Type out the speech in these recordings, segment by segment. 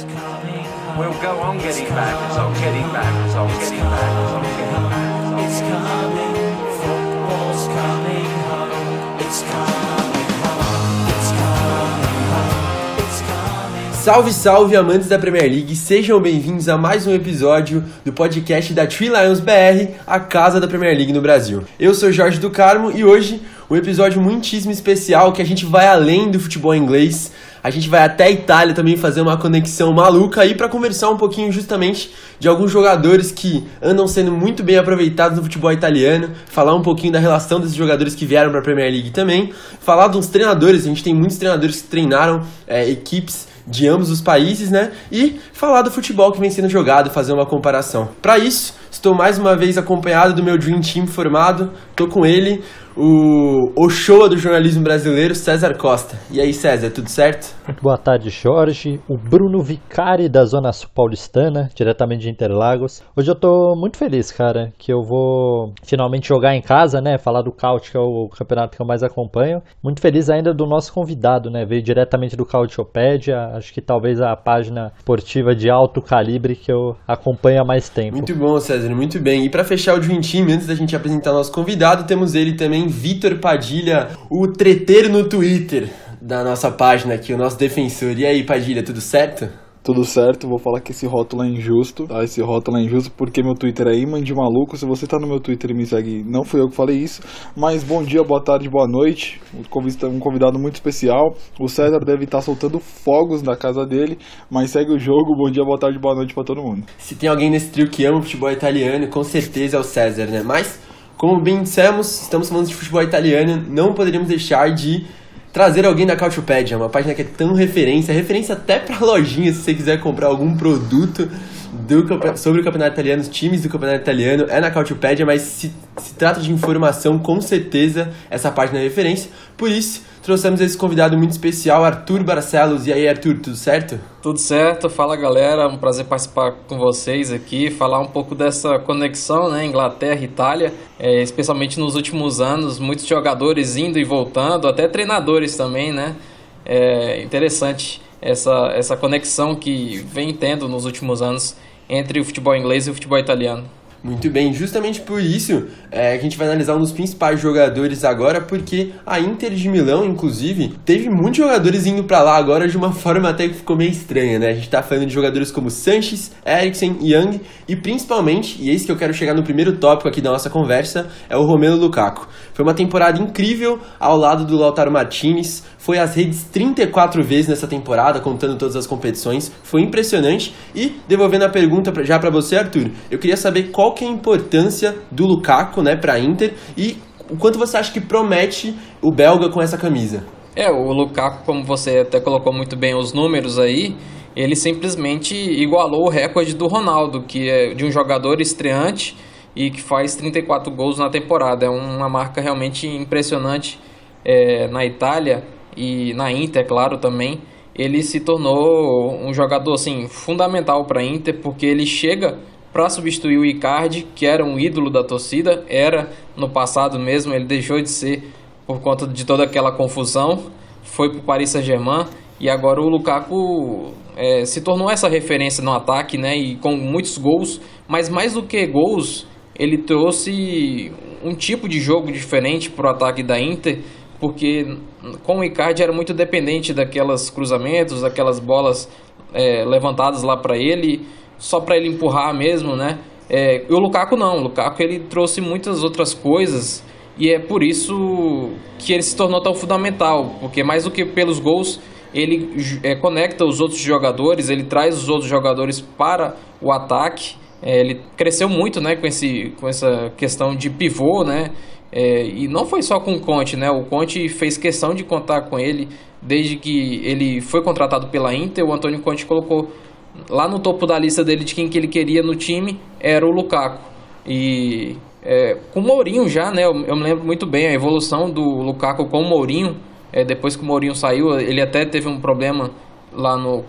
We'll go on getting back, it's on getting back, it's on getting back, it's on getting back. It's coming, football's coming home. It's coming home, it's coming home, it's coming. Salve, salve, amantes da Premier League, sejam bem-vindos a mais um episódio do podcast da Three Lions BR, a casa da Premier League no Brasil. Eu sou Jorge do Carmo e hoje um episódio muitíssimo especial que a gente vai além do futebol inglês. A gente vai até a Itália também fazer uma conexão maluca aí para conversar um pouquinho justamente de alguns jogadores que andam sendo muito bem aproveitados no futebol italiano, falar um pouquinho da relação desses jogadores que vieram para a Premier League também, falar de uns treinadores, a gente tem muitos treinadores que treinaram equipes de ambos os países, né? E falar do futebol que vem sendo jogado, fazer uma comparação. Para isso, estou mais uma vez acompanhado do meu Dream Team formado, tô com ele, o Ochoa do jornalismo brasileiro, César Costa. E aí, César, tudo certo? Muito boa tarde, Jorge. O Bruno Vicari da Zona Sul Paulistana, diretamente de Interlagos. Hoje eu tô muito feliz, cara, que eu vou finalmente jogar em casa, né? Falar do Cautio, que é o campeonato que eu mais acompanho. Muito feliz ainda do nosso convidado, né? Veio diretamente do Cautiopédia, acho que talvez a página esportiva de alto calibre que eu acompanho há mais tempo. Muito bom, César, muito bem. E para fechar o Dream Team, antes da gente apresentar nosso convidado, temos ele também, Vitor Padilha, o treteiro no Twitter da nossa página aqui, o nosso defensor. E aí, Padilha, tudo certo? Tudo certo, vou falar que esse rótulo é injusto, tá? Esse rótulo é injusto porque meu Twitter é imã de maluco. Se você tá no meu Twitter e me segue, não fui eu que falei isso. Mas bom dia, boa tarde, boa noite. Um convidado muito especial. O César deve estar soltando fogos na casa dele, mas segue o jogo. Bom dia, boa tarde, boa noite pra todo mundo. Se tem alguém nesse trio que ama o futebol italiano, com certeza é o César, né? Mas, como bem dissemos, estamos falando de futebol italiano, não poderíamos deixar de trazer alguém da Cautiopédia, uma página que é tão referência até pra lojinha, se você quiser comprar algum produto sobre o campeonato italiano, os times do campeonato italiano, é na Cautiopédia, mas se trata de informação, com certeza essa página é referência. Por isso, trouxemos esse convidado muito especial, Arthur Barcelos. E aí, Arthur, tudo certo? Tudo certo, fala galera, um prazer participar com vocês aqui, falar um pouco dessa conexão, né, Inglaterra e Itália, especialmente nos últimos anos, muitos jogadores indo e voltando, até treinadores também, né, é interessante essa conexão que vem tendo nos últimos anos entre o futebol inglês e o futebol italiano. Muito bem, justamente por isso a gente vai analisar um dos principais jogadores agora, porque a Inter de Milão, inclusive, teve muitos jogadores indo pra lá agora de uma forma até que ficou meio estranha, né? A gente tá falando de jogadores como Sanches, Eriksen, Young e principalmente, e esse que eu quero chegar no primeiro tópico aqui da nossa conversa, é o Romelu Lukaku. Foi uma temporada incrível ao lado do Lautaro Martinez, foi às redes 34 vezes nessa temporada, contando todas as competições, foi impressionante. E, devolvendo a pergunta já pra você, Arthur, eu queria saber qual que é a importância do Lukaku, né, pra Inter e o quanto você acha que promete o belga com essa camisa. O Lukaku, como você até colocou muito bem os números aí, ele simplesmente igualou o recorde do Ronaldo, que é de um jogador estreante e que faz 34 gols na temporada. É uma marca realmente impressionante na Itália e na Inter, claro, também. Ele se tornou um jogador assim, fundamental para a Inter, porque ele chega para substituir o Icardi, que era um ídolo da torcida, era no passado mesmo, ele deixou de ser por conta de toda aquela confusão, foi para o Paris Saint-Germain, e agora o Lukaku se tornou essa referência no ataque, né, e com muitos gols, mas mais do que gols, ele trouxe um tipo de jogo diferente para o ataque da Inter, porque com o Icardi era muito dependente daquelas cruzamentos, daquelas bolas levantadas lá para ele, só para ele empurrar mesmo, né? E o Lukaku não, o Lukaku ele trouxe muitas outras coisas e é por isso que ele se tornou tão fundamental, porque mais do que pelos gols, ele conecta os outros jogadores, ele traz os outros jogadores para o ataque. Ele cresceu muito, né, com essa questão de pivô, né? E não foi só com o Conte, né? O Conte fez questão de contar com ele desde que ele foi contratado pela Inter. O Antônio Conte colocou lá no topo da lista dele de quem que ele queria no time, era o Lukaku. E com o Mourinho já, né? Eu me lembro muito bem a evolução do Lukaku com o Mourinho. Depois que o Mourinho saiu, ele até teve um problema lá no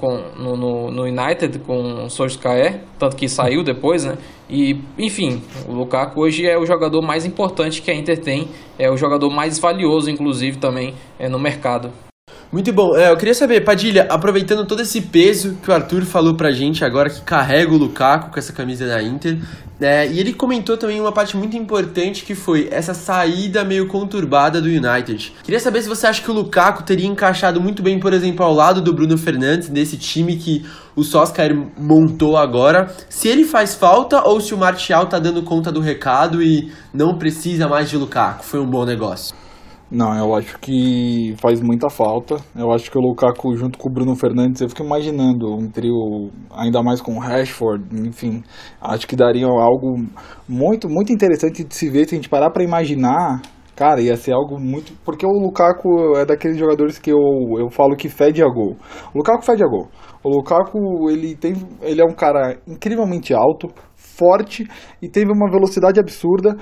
United com o Solskjaer, tanto que saiu depois, né? E, enfim, o Lukaku hoje é o jogador mais importante que a Inter tem, é o jogador mais valioso, inclusive, também no mercado. Muito bom. Eu queria saber, Padilha, aproveitando todo esse peso que o Arthur falou pra gente agora, que carrega o Lukaku com essa camisa da Inter, e ele comentou também uma parte muito importante que foi essa saída meio conturbada do United. Queria saber se você acha que o Lukaku teria encaixado muito bem, por exemplo, ao lado do Bruno Fernandes, desse time que o Solskjaer montou agora, se ele faz falta ou se o Martial tá dando conta do recado e não precisa mais de Lukaku. Foi um bom negócio. Não, eu acho que faz muita falta. Eu acho que o Lukaku junto com o Bruno Fernandes, eu fico imaginando um trio ainda mais com o Rashford, enfim, acho que daria algo muito, muito interessante de se ver, se a gente parar pra imaginar. Cara, ia ser algo muito... Porque o Lukaku é daqueles jogadores que eu falo que fede a gol. O Lukaku fede a gol. O Lukaku, ele é um cara incrivelmente alto, forte e teve uma velocidade absurda.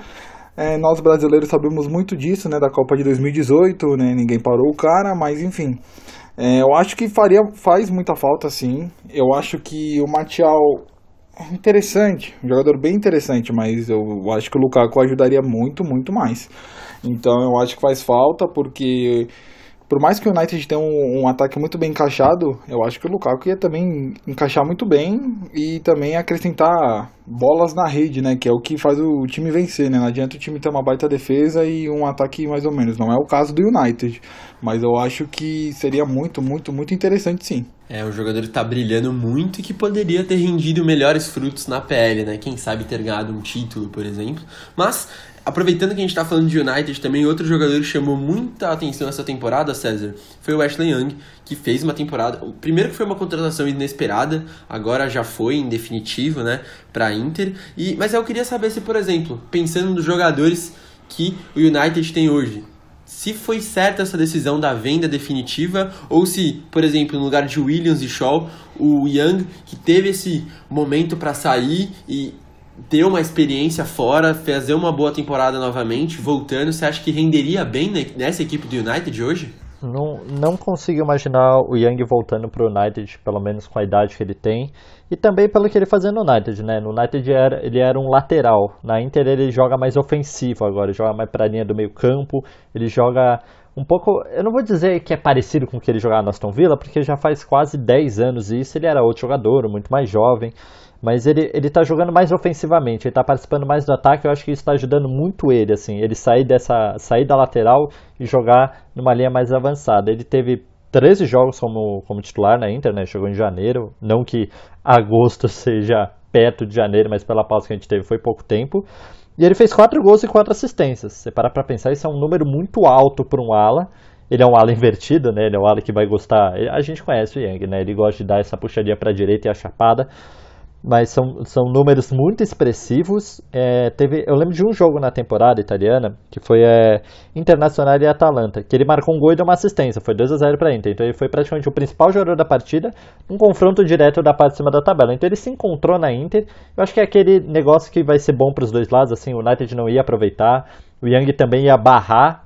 Nós brasileiros sabemos muito disso, né, da Copa de 2018, né, ninguém parou o cara, mas enfim, eu acho que faz muita falta, sim. Eu acho que o Martial é interessante, um jogador bem interessante, mas eu acho que o Lukaku ajudaria muito, muito mais. Então eu acho que faz falta, porque por mais que o United tenha um ataque muito bem encaixado, eu acho que o Lukaku ia também encaixar muito bem e também acrescentar bolas na rede, né? Que é o que faz o time vencer, né? Não adianta o time ter uma baita defesa e um ataque mais ou menos. Não é o caso do United, mas eu acho que seria muito, muito, muito interessante, sim. Um jogador que tá brilhando muito e que poderia ter rendido melhores frutos na PL, né? Quem sabe ter ganhado um título, por exemplo. Mas, aproveitando que a gente tá falando de United, também outro jogador que chamou muita atenção essa temporada, César, foi o Ashley Young, que fez uma temporada... Primeiro que foi uma contratação inesperada, agora já foi em definitivo, né, pra Inter. Mas eu queria saber se, por exemplo, pensando nos jogadores que o United tem hoje, se foi certa essa decisão da venda definitiva ou se, por exemplo, no lugar de Williams e Shaw, o Young, que teve esse momento para sair e ter uma experiência fora, fazer uma boa temporada novamente, voltando, você acha que renderia bem nessa equipe do United hoje? Não consigo imaginar o Young voltando para o United, pelo menos com a idade que ele tem, e também pelo que ele fazia no United, né? No United ele era um lateral, na Inter ele joga mais ofensivo agora, ele joga mais para a linha do meio campo, ele joga um pouco, eu não vou dizer que é parecido com o que ele jogava no Aston Villa, porque já faz quase 10 anos isso, ele era outro jogador, muito mais jovem, mas ele tá jogando mais ofensivamente, ele tá participando mais do ataque, eu acho que isso tá ajudando muito ele, assim, ele sair da lateral e jogar numa linha mais avançada. Ele teve 13 jogos como titular na Inter, né, chegou em janeiro, não que agosto seja perto de janeiro, mas pela pausa que a gente teve foi pouco tempo, e ele fez 4 gols e 4 assistências. Se parar pra pensar, isso é um número muito alto para um ala. Ele é um ala invertido, né, ele é um ala que vai gostar, a gente conhece o Young, né, ele gosta de dar essa puxadinha pra direita e a chapada, mas são números muito expressivos. Eu lembro de um jogo na temporada italiana, que foi Internazionale e Atalanta, que ele marcou um gol e deu uma assistência, foi 2-0 para a Inter, então ele foi praticamente o principal jogador da partida, um confronto direto da parte de cima da tabela, então ele se encontrou na Inter. Eu acho que é aquele negócio que vai ser bom para os dois lados, assim, o United não ia aproveitar, o Young também ia barrar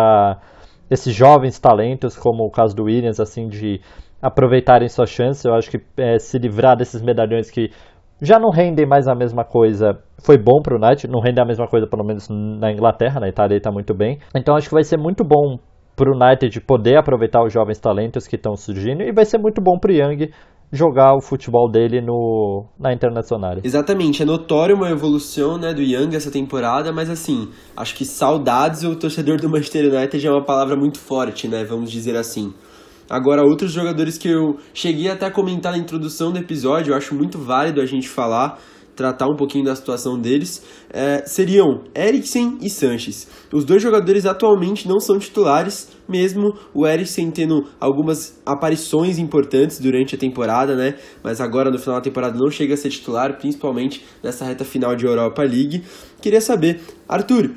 esses jovens talentos, como o caso do Williams, assim, de aproveitarem suas chances. Eu acho que se livrar desses medalhões que já não rendem mais a mesma coisa foi bom para o United, não rende a mesma coisa pelo menos na Inglaterra, na Itália ele está muito bem, então acho que vai ser muito bom para o United poder aproveitar os jovens talentos que estão surgindo e vai ser muito bom para o Young jogar o futebol dele na Internazionale. Exatamente, é notório uma evolução, né, do Young essa temporada, mas assim, acho que saudades o torcedor do Manchester United é uma palavra muito forte, né, vamos dizer assim. Agora, outros jogadores que eu cheguei até a comentar na introdução do episódio, eu acho muito válido a gente falar, tratar um pouquinho da situação deles, seriam Eriksen e Sanches. Os dois jogadores atualmente não são titulares, mesmo o Eriksen tendo algumas aparições importantes durante a temporada, né? Mas agora no final da temporada não chega a ser titular, principalmente nessa reta final de Europa League. Queria saber, Arthur,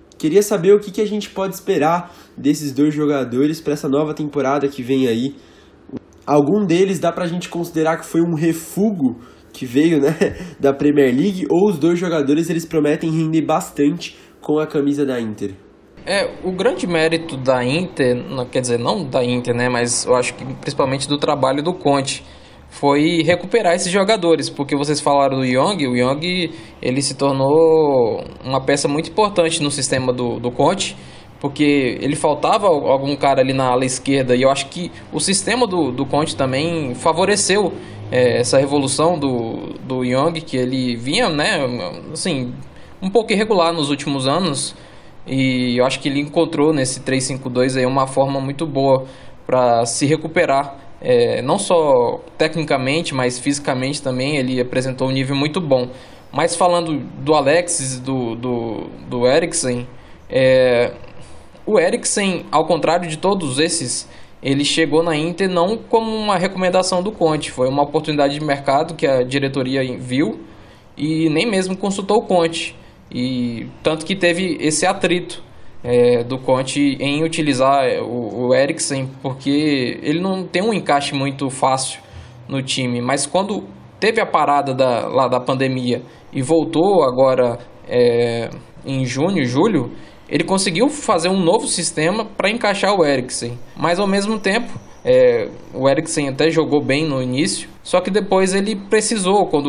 o que a gente pode esperar desses dois jogadores para essa nova temporada que vem aí. Algum deles dá pra gente considerar que foi um refúgio que veio, né, da Premier League, ou os dois jogadores eles prometem render bastante com a camisa da Inter? O grande mérito da Inter, quer dizer, não da Inter, né, mas eu acho que principalmente do trabalho do Conte, foi recuperar esses jogadores, porque vocês falaram do Young, o Young ele se tornou uma peça muito importante no sistema do Conte, porque ele faltava algum cara ali na ala esquerda, e eu acho que o sistema do Conte também favoreceu essa revolução do Young, que ele vinha, né, assim, um pouco irregular nos últimos anos, e eu acho que ele encontrou nesse 3-5-2 aí uma forma muito boa para se recuperar, não só tecnicamente, mas fisicamente também. Ele apresentou um nível muito bom. Mas falando do Alexis, do Eriksen, o Eriksen, ao contrário de todos esses, ele chegou na Inter não como uma recomendação do Conte, foi uma oportunidade de mercado que a diretoria viu e nem mesmo consultou o Conte. E tanto que teve esse atrito do Conte em utilizar o Eriksen, porque ele não tem um encaixe muito fácil no time. Mas quando teve a parada lá da pandemia e voltou agora em junho, julho, ele conseguiu fazer um novo sistema para encaixar o Eriksen. Mas ao mesmo tempo, o Eriksen até jogou bem no início, só que depois ele precisou, quando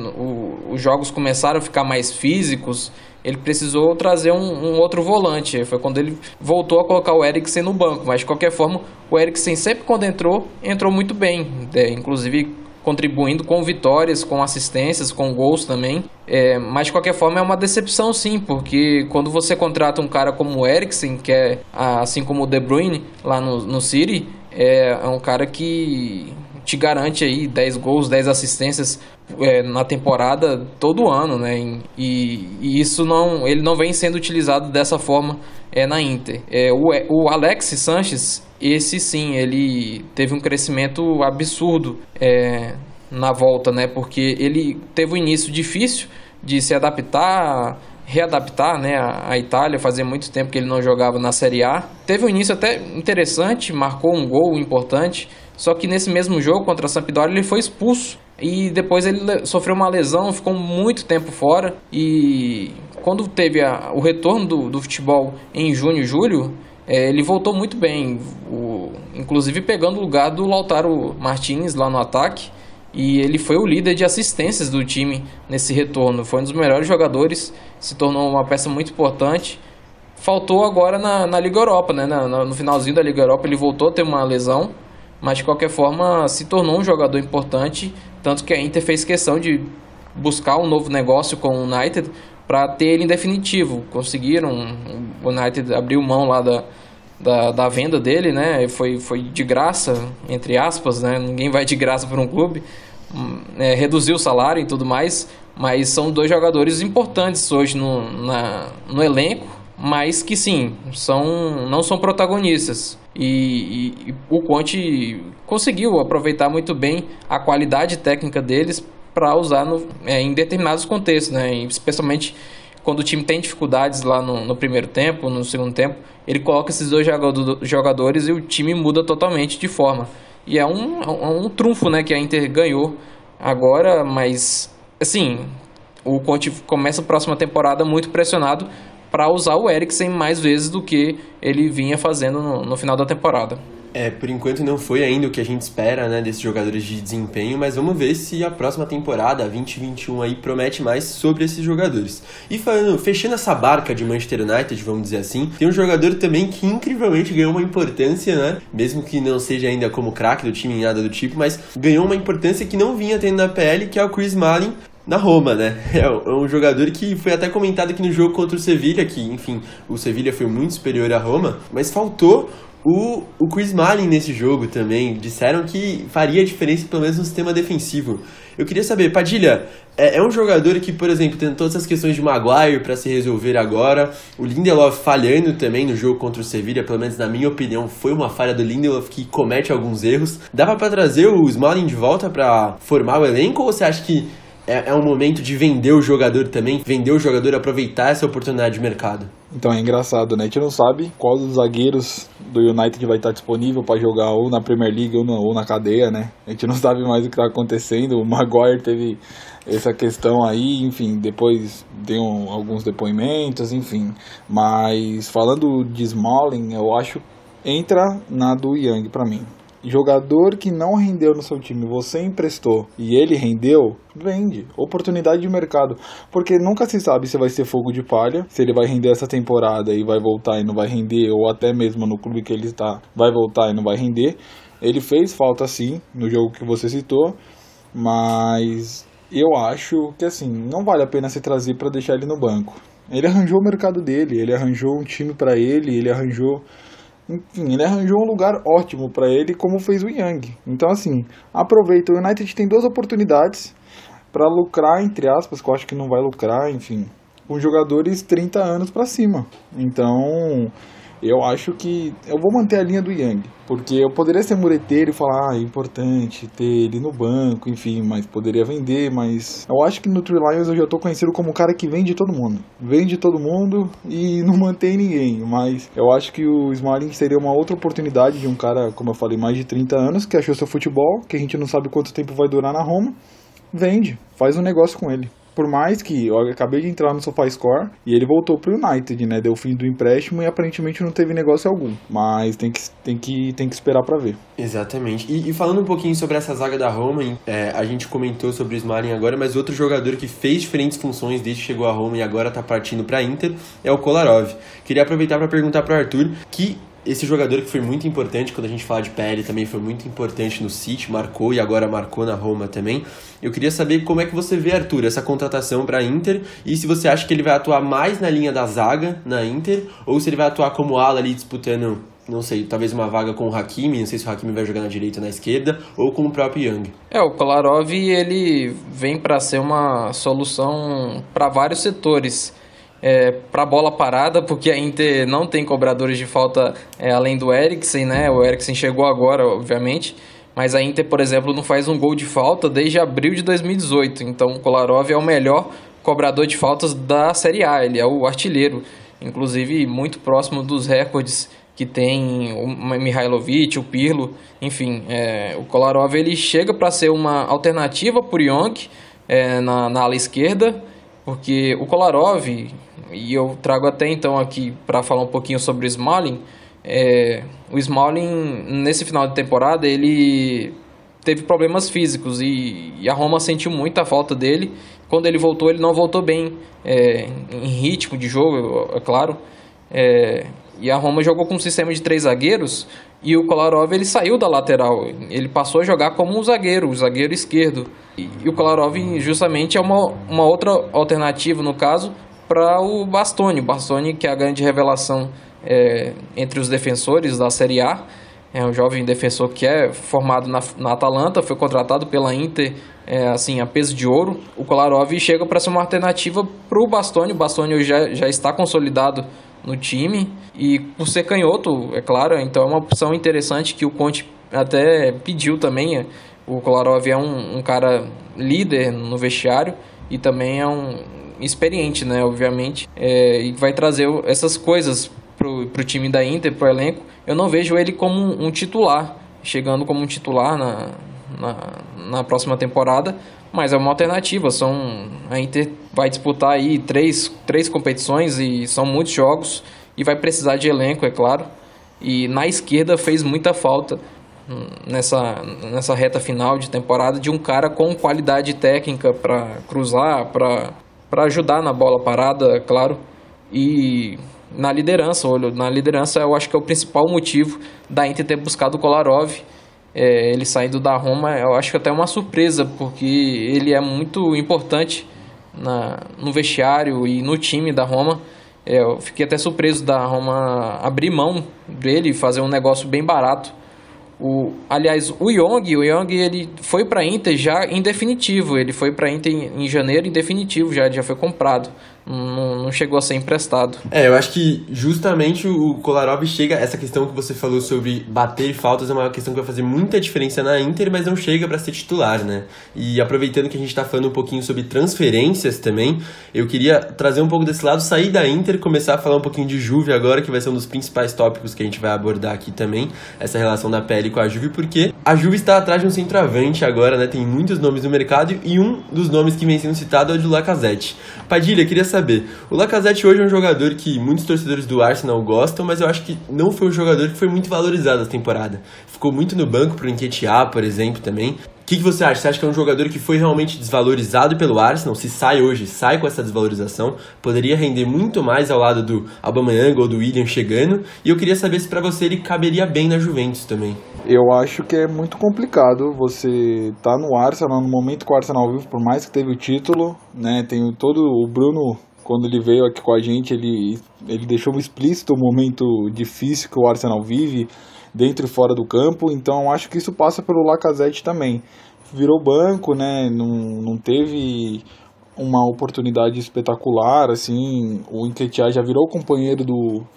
os jogos começaram a ficar mais físicos, ele precisou trazer um outro volante. Foi quando ele voltou a colocar o Eriksen no banco. Mas de qualquer forma, o Eriksen sempre quando entrou muito bem, inclusive contribuindo com vitórias, com assistências, com gols também. Mas de qualquer forma é uma decepção, sim, porque quando você contrata um cara como o Eriksen, que é assim como o De Bruyne lá no City, é um cara que te garante aí 10 gols, 10 assistências na temporada todo ano, né? E isso ele não vem sendo utilizado dessa forma na Inter. O Alexis Sanchez, esse sim, ele teve um crescimento absurdo na volta, né? Porque ele teve um início difícil de se readaptar, né, à Itália. Fazia muito tempo que ele não jogava na Série A. Teve um início até interessante, marcou um gol importante, só que nesse mesmo jogo contra a Sampdoria ele foi expulso e depois ele sofreu uma lesão, ficou muito tempo fora. E quando teve o retorno do futebol em junho e julho, ele voltou muito bem, inclusive pegando o lugar do Lautaro Martínez lá no ataque. E ele foi o líder de assistências do time nesse retorno. Foi um dos melhores jogadores, se tornou uma peça muito importante. Faltou agora na Liga Europa, né? No finalzinho da Liga Europa ele voltou a ter uma lesão, mas de qualquer forma se tornou um jogador importante. Tanto que a Inter fez questão de buscar um novo negócio com o United para ter ele em definitivo. Conseguiram, o United abriu mão lá da venda dele, né? Foi de graça, entre aspas, né? Ninguém vai de graça para um clube. Reduziu o salário e tudo mais, mas são dois jogadores importantes hoje no elenco, mas que sim, não são protagonistas. E o Conte conseguiu aproveitar muito bem a qualidade técnica deles para usar em determinados contextos, né? Especialmente quando o time tem dificuldades lá no primeiro tempo, no segundo tempo, ele coloca esses dois jogadores e o time muda totalmente de forma. E é um trunfo, né, que a Inter ganhou agora, mas assim, o Conte começa a próxima temporada muito pressionado para usar o Eriksen mais vezes do que ele vinha fazendo no final da temporada. Por enquanto não foi ainda o que a gente espera, né, desses jogadores de desempenho, mas vamos ver se a próxima temporada, 2021, aí, promete mais sobre esses jogadores. E fechando essa barca de Manchester United, vamos dizer assim, tem um jogador também que incrivelmente ganhou uma importância, né, mesmo que não seja ainda como craque do time, nada do tipo, mas ganhou uma importância que não vinha tendo na PL, que é o Chris Smalling, na Roma, né? É um jogador que foi até comentado aqui no jogo contra o Sevilla, que, enfim, o Sevilla foi muito superior à Roma, mas faltou o Chris Smalling nesse jogo também. Disseram que faria diferença pelo menos no sistema defensivo. Eu queria saber, Padilha, é um jogador que, por exemplo, tem todas as questões de Maguire para se resolver agora, o Lindelof falhando também no jogo contra o Sevilla, pelo menos na minha opinião, foi uma falha do Lindelof que comete alguns erros. Dava para trazer o Smalling de volta para formar o elenco, ou você acha que é um momento de vender o jogador também, vender o jogador, aproveitar essa oportunidade de mercado? Então é engraçado, né? A gente não sabe qual dos zagueiros do United vai estar disponível para jogar ou na Premier League ou na cadeia, né? A gente não sabe mais o que está acontecendo. O Maguire teve essa questão aí, enfim, depois deu alguns depoimentos, enfim. Mas falando de Smalling, eu acho entra na do Young para mim. Jogador que não rendeu no seu time, você emprestou e ele rendeu, vende. Oportunidade de mercado. Porque nunca se sabe se vai ser fogo de palha, se ele vai render essa temporada e vai voltar e não vai render, ou até mesmo no clube que ele está, vai voltar e não vai render. Ele fez falta sim, no jogo que você citou, mas eu acho que assim, não vale a pena se trazer para deixar ele no banco. Ele arranjou o mercado dele, ele arranjou um time para ele arranjou... Enfim, ele arranjou um lugar ótimo para ele, como fez o Young. Então, assim, aproveita. O United tem 2 oportunidades para lucrar, entre aspas, que eu acho que não vai lucrar, enfim, com jogadores 30 anos para cima. Então, eu acho que eu vou manter a linha do Young, porque eu poderia ser mureteiro e falar, é importante ter ele no banco, enfim, mas poderia vender, mas eu acho que no Three Lions eu já tô conhecido como o cara que vende todo mundo e não mantém ninguém, mas eu acho que o Smalling seria uma outra oportunidade de um cara, como eu falei, mais de 30 anos, que achou seu futebol, que a gente não sabe quanto tempo vai durar na Roma, vende, faz um negócio com ele. Por mais que eu acabei de entrar no SofaScore e ele voltou pro United, né? Deu fim do empréstimo e aparentemente não teve negócio algum. Mas tem que esperar pra ver. Exatamente. E falando um pouquinho sobre essa zaga da Roma, a gente comentou sobre o Smalling agora, mas outro jogador que fez diferentes funções desde que chegou a Roma e agora tá partindo pra Inter é o Kolarov. Queria aproveitar para perguntar pro Arthur que esse jogador que foi muito importante, quando a gente fala de PL, também foi muito importante no City, marcou e agora marcou na Roma também. Eu queria saber como é que você vê, Arthur, essa contratação para a Inter e se você acha que ele vai atuar mais na linha da zaga na Inter ou se ele vai atuar como ala ali disputando, não sei, talvez uma vaga com o Hakimi, não sei se o Hakimi vai jogar na direita ou na esquerda, ou com o próprio Young. O Kolarov, ele vem para ser uma solução para vários setores. Para bola parada, porque a Inter não tem cobradores de falta além do Eriksen, né? O Eriksen chegou agora, obviamente, mas a Inter, por exemplo, não faz um gol de falta desde abril de 2018, então o Kolarov é o melhor cobrador de faltas da Série A, ele é o artilheiro, inclusive muito próximo dos recordes que tem o Mihailovic, o Pirlo, enfim, o Kolarov ele chega para ser uma alternativa para o Young na ala esquerda, porque o Kolarov, e eu trago até então aqui para falar um pouquinho sobre o Smalling, o Smalling nesse final de temporada ele teve problemas físicos e a Roma sentiu muita falta dele. Quando ele voltou, ele não voltou bem em ritmo de jogo, é claro, e a Roma jogou com um sistema de 3 zagueiros e o Kolarov ele saiu da lateral, ele passou a jogar como um zagueiro, o zagueiro esquerdo, e o Kolarov justamente é uma outra alternativa no caso para o Bastoni, que é a grande revelação entre os defensores da Série A. É um jovem defensor que é formado na Atalanta, foi contratado pela Inter assim, a peso de ouro. O Kolarov chega para ser uma alternativa para o Bastoni. O Bastoni já está consolidado no time e por ser canhoto, é claro, então é uma opção interessante que o Conte até pediu também. O Kolarov é um cara líder no vestiário e também é um experiente, né, obviamente, e vai trazer essas coisas pro time da Inter, pro elenco. Eu não vejo ele como um titular, chegando como um titular na próxima temporada, mas é uma alternativa. A Inter vai disputar aí três competições e são muitos jogos e vai precisar de elenco, é claro, e na esquerda fez muita falta nessa reta final de temporada de um cara com qualidade técnica para cruzar, para ajudar na bola parada, claro, e na liderança eu acho que é o principal motivo da Inter ter buscado o Kolarov. Ele saindo da Roma, eu acho que até uma surpresa, porque ele é muito importante no vestiário e no time da Roma. Eu fiquei até surpreso da Roma abrir mão dele e fazer um negócio bem barato. Aliás, o Young ele foi para a Inter já em definitivo. Ele foi para a Inter em janeiro em definitivo, já foi comprado. Não chegou a ser emprestado. Eu acho que justamente o Kolarov chega, essa questão que você falou sobre bater faltas é uma questão que vai fazer muita diferença na Inter, mas não chega para ser titular, né? E aproveitando que a gente tá falando um pouquinho sobre transferências também, eu queria trazer um pouco desse lado, sair da Inter, começar a falar um pouquinho de Juve agora, que vai ser um dos principais tópicos que a gente vai abordar aqui também, essa relação da PL com a Juve, porque a Juve está atrás de um centroavante agora, né? Tem muitos nomes no mercado e um dos nomes que vem sendo citado é o de Lacazette. Padilha, queria saber saber, o Lacazette hoje é um jogador que muitos torcedores do Arsenal gostam, mas eu acho que não foi um jogador que foi muito valorizado essa temporada. Ficou muito no banco pro Nketiah, por exemplo, também. O que você acha? Você acha que é um jogador que foi realmente desvalorizado pelo Arsenal? Se sai hoje, sai com essa desvalorização, poderia render muito mais ao lado do Aubameyang ou do Willian chegando, e eu queria saber se pra você ele caberia bem na Juventus também. Eu acho que é muito complicado você tá no Arsenal, no momento que o Arsenal vive, por mais que teve o título, né, tem todo o Bruno, quando ele veio aqui com a gente, ele deixou explícito o momento difícil que o Arsenal vive, dentro e fora do campo, então acho que isso passa pelo Lacazette também. Virou banco, né, não teve uma oportunidade espetacular, assim, o Nketiah já virou companheiro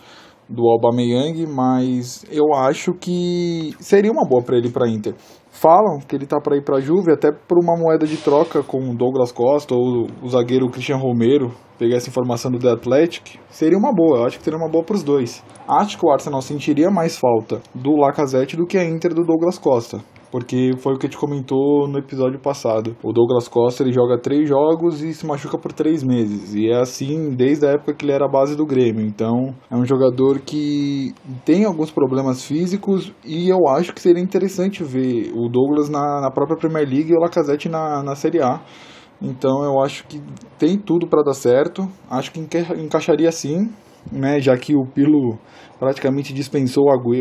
do Aubameyang, mas eu acho que seria uma boa para ele para Inter. Falam que ele tá para ir para a Juve até por uma moeda de troca com o Douglas Costa ou o zagueiro Christian Romero. Pegar essa informação do The Athletic, seria uma boa, eu acho que seria uma boa para os dois. Acho que o Arsenal sentiria mais falta do Lacazette do que a Inter do Douglas Costa, porque foi o que a gente comentou no episódio passado. O Douglas Costa ele joga 3 jogos e se machuca por 3 meses, e é assim desde a época que ele era a base do Grêmio. Então é um jogador que tem alguns problemas físicos e eu acho que seria interessante ver o Douglas na própria Premier League e o Lacazette na Série A. Então eu acho que tem tudo para dar certo, acho que encaixaria sim, né, já que o Pirlo praticamente dispensou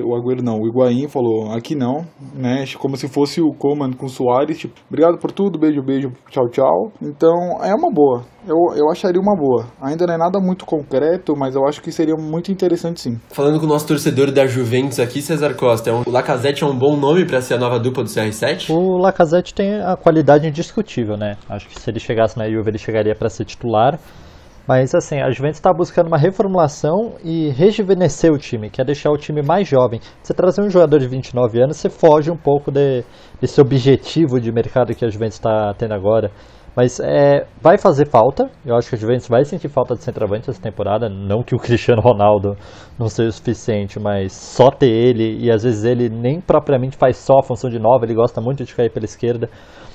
o Higuaín falou, aqui não, né, como se fosse o Coman com o Suárez, tipo, obrigado por tudo, beijo, tchau, tchau. Então é uma boa, eu acharia uma boa, ainda não é nada muito concreto, mas eu acho que seria muito interessante sim. Falando com o nosso torcedor da Juventus aqui, César Costa, o Lacazette é um bom nome para ser a nova dupla do CR7? O Lacazette tem a qualidade indiscutível, né, acho que se ele chegasse na Juve ele chegaria para ser titular. Mas assim, a Juventus está buscando uma reformulação e rejuvenescer o time, que é deixar o time mais jovem. Você trazer um jogador de 29 anos, você foge um pouco desse objetivo de mercado que a Juventus está tendo agora. Mas vai fazer falta, eu acho que a Juventus vai sentir falta de centroavante essa temporada. Não que o Cristiano Ronaldo não seja o suficiente, mas só ter ele, e às vezes ele nem propriamente faz só a função de 9, ele gosta muito de cair pela esquerda.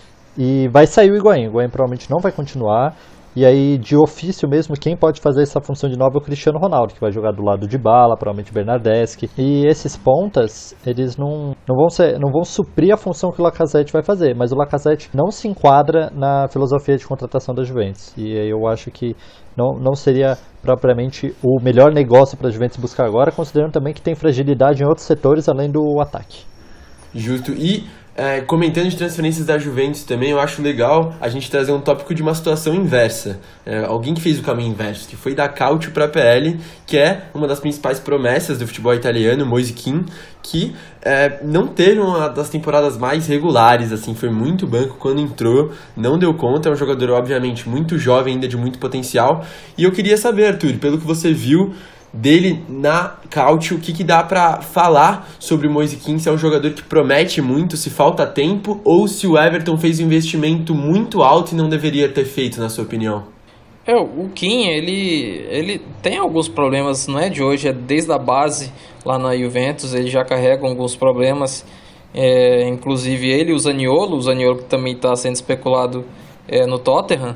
E vai sair o Higuaín provavelmente não vai continuar. E aí, de ofício mesmo, quem pode fazer essa função de 9 é o Cristiano Ronaldo, que vai jogar do lado de Dybala, provavelmente Bernardeschi. E esses pontas, eles não vão suprir a função que o Lacazette vai fazer. Mas o Lacazette não se enquadra na filosofia de contratação da Juventus. E aí eu acho que não seria propriamente o melhor negócio para a Juventus buscar agora, considerando também que tem fragilidade em outros setores além do ataque. Justo. E comentando de transferências da Juventus também, eu acho legal a gente trazer um tópico de uma situação inversa. Alguém que fez o caminho inverso, que foi da Cautio para a PL, que é uma das principais promessas do futebol italiano, Moise Kean, que não teve uma das temporadas mais regulares, assim, foi muito banco quando entrou, não deu conta, é um jogador obviamente muito jovem, ainda de muito potencial. E eu queria saber, Arthur, pelo que você viu dele na Cautio, o que dá pra falar sobre o Moise Kean, se é um jogador que promete muito, se falta tempo, ou se o Everton fez um investimento muito alto e não deveria ter feito, na sua opinião? O Kean, ele tem alguns problemas, não é de hoje, é desde a base lá na Juventus, ele já carrega alguns problemas, inclusive ele e o Zaniolo que também está sendo especulado no Tottenham.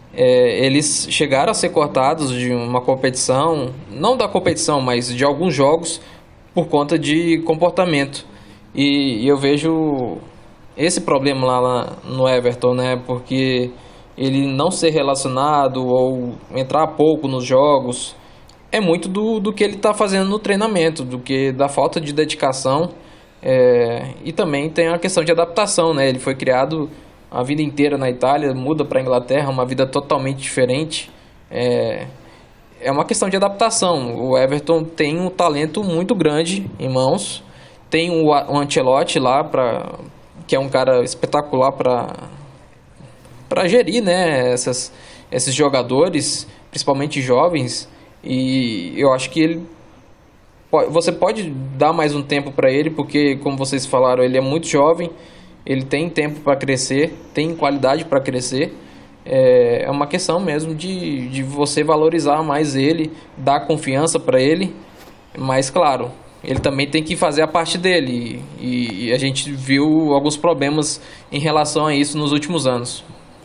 Eles chegaram a ser cortados de uma competição, não da competição, mas de alguns jogos, por conta de comportamento. E eu vejo esse problema lá no Everton, né? Porque ele não ser relacionado ou entrar pouco nos jogos é muito do que ele está fazendo no treinamento, da falta de dedicação, e também tem a questão de adaptação, né? Ele foi criado a vida inteira na Itália, muda para a Inglaterra, uma vida totalmente diferente. É uma questão de adaptação. O Everton tem um talento muito grande em mãos. Tem o Ancelotti lá, que é um cara espetacular para gerir, né, esses jogadores, principalmente jovens. E eu acho que você pode dar mais um tempo para ele, porque, como vocês falaram, ele é muito jovem. Ele tem tempo para crescer, tem qualidade para crescer. É uma questão mesmo de você valorizar mais ele, dar confiança para ele. Mas, claro, ele também tem que fazer a parte dele. E a gente viu alguns problemas em relação a isso nos últimos anos.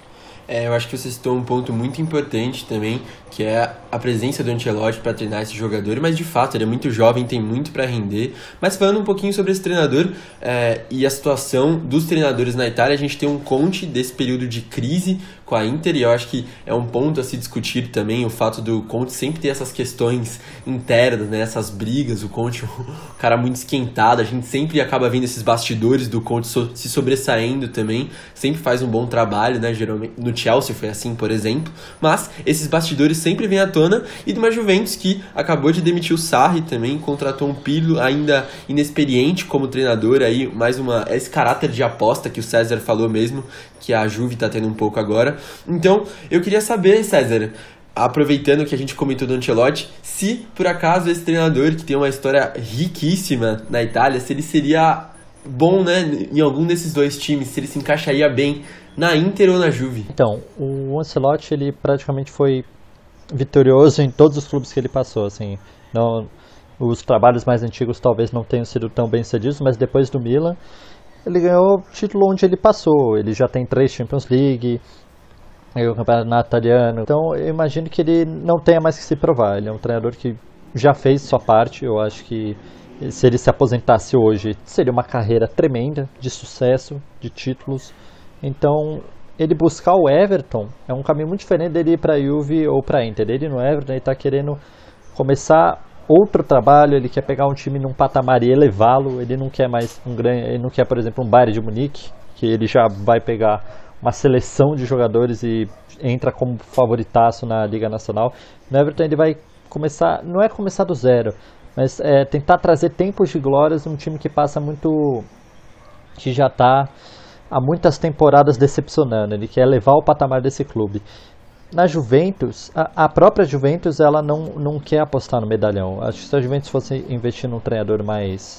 Eu acho que você citou um ponto muito importante também, que é a presença do Ancelotti para treinar esse jogador, mas de fato ele é muito jovem, tem muito para render. Mas falando um pouquinho sobre esse treinador e a situação dos treinadores na Itália, a gente tem um Conte desse período de crise com a Inter, e eu acho que é um ponto a se discutir também, o fato do Conte sempre ter essas questões internas, né, essas brigas, o Conte um cara muito esquentado, a gente sempre acaba vendo esses bastidores do Conte se sobressaindo também, sempre faz um bom trabalho, né, geralmente no Chelsea foi assim, por exemplo, mas esses bastidores sempre vêm à tona, e de uma Juventus que acabou de demitir o Sarri também, contratou um Pirlo ainda inexperiente como treinador, aí mais esse caráter de aposta que o César falou mesmo, que a Juve tá tendo um pouco agora. Então, eu queria saber, César, aproveitando que a gente comentou do Ancelotti, se por acaso esse treinador que tem uma história riquíssima na Itália, se ele seria bom, né, em algum desses dois times, se ele se encaixaria bem na Inter ou na Juve. Então, o Ancelotti, ele praticamente foi vitorioso em todos os clubes que ele passou, assim, não, os trabalhos mais antigos talvez não tenham sido tão bem sucedidos, mas depois do Milan, ele ganhou o título onde ele passou, ele já tem 3 Champions League, ganhou o campeonato italiano, então eu imagino que ele não tenha mais que se provar, ele é um treinador que já fez sua parte, eu acho que se ele se aposentasse hoje, seria uma carreira tremenda, de sucesso, de títulos, então ele buscar o Everton é um caminho muito diferente dele ir para a Juve ou para a Inter, ele no Everton ele está querendo começar outro trabalho, ele quer pegar um time num patamar e elevá-lo, ele não quer mais ele não quer, por exemplo, um Bayern de Munique, que ele já vai pegar uma seleção de jogadores e entra como favoritaço na Liga Nacional. No Everton ele vai começar, não é começar do zero, mas tentar trazer tempos de glórias num time que passa muito, que já está há muitas temporadas decepcionando, ele quer elevar o patamar desse clube. Na Juventus, a própria Juventus ela não quer apostar no medalhão. Acho que se a Juventus fosse investir num treinador mais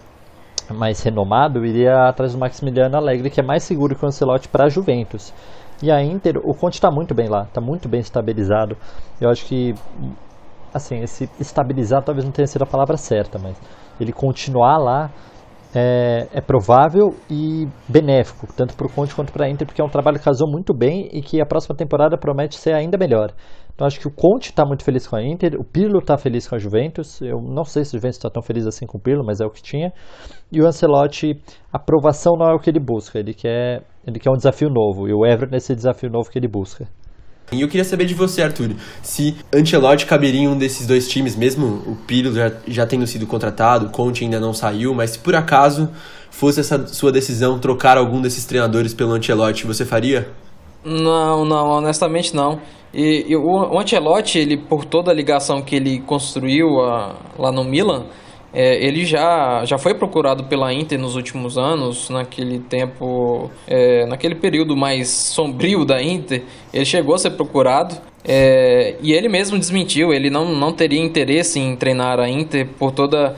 renomado, iria atrás do Maximiliano Allegri, que é mais seguro que o Ancelotti para a Juventus. E a Inter, o Conte está muito bem lá, está muito bem estabilizado. Eu acho que, assim, esse estabilizar talvez não tenha sido a palavra certa, mas ele continuar lá é provável e benéfico, tanto para o Conte quanto para a Inter, porque é um trabalho que casou muito bem e que a próxima temporada promete ser ainda melhor. Então acho que o Conte está muito feliz com a Inter, o Pirlo está feliz com a Juventus, eu não sei se a Juventus está tão feliz assim com o Pirlo, mas é o que tinha. E o Ancelotti, a aprovação não é o que ele busca, ele quer um desafio novo, e o Everton é esse desafio novo que ele busca. E eu queria saber de você, Arthur, se Ancelotti caberia em um desses dois times, mesmo o Pirlo já tendo sido contratado, o Conte ainda não saiu, mas se por acaso fosse essa sua decisão trocar algum desses treinadores pelo Ancelotti, você faria? Não, honestamente não. E o Ancelotti, ele, por toda a ligação que ele construiu lá no Milan, ele já foi procurado pela Inter nos últimos anos, naquele tempo, naquele período mais sombrio da Inter, ele chegou a ser procurado, e ele mesmo desmentiu, ele não teria interesse em treinar a Inter por toda